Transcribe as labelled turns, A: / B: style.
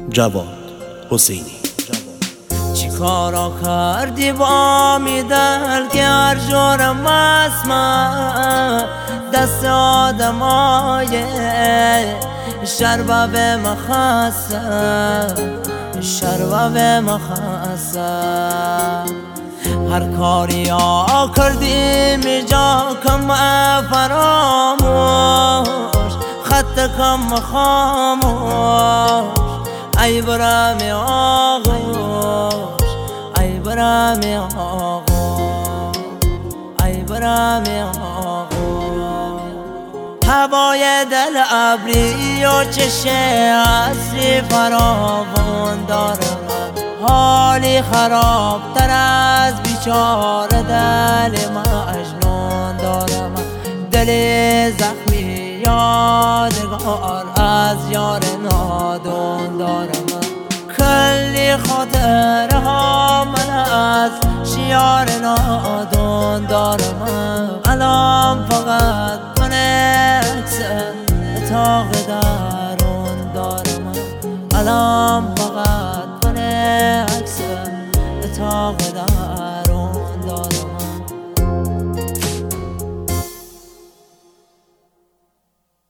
A: جواد حسینی.
B: چی کارا کردی با میدل که هر جورم اسمه دست آدمای شربه مخصه شربه مخصه هر کاری ها کردی می جا کم فراموش خط کم خاموش ای برام آغوش ای برام آغوش ای برام آغوش هوای دل ابری و چشم عصری فراوان دارم حالی خراب تر از بیچاره دل مجنون دارم دل زخمی یادگار از یار نادون دارم کلی خاطره ها من از شیار نادون دارم الان فقط من عکس اتاق درون دارم الان فقط من عکس اتاق درون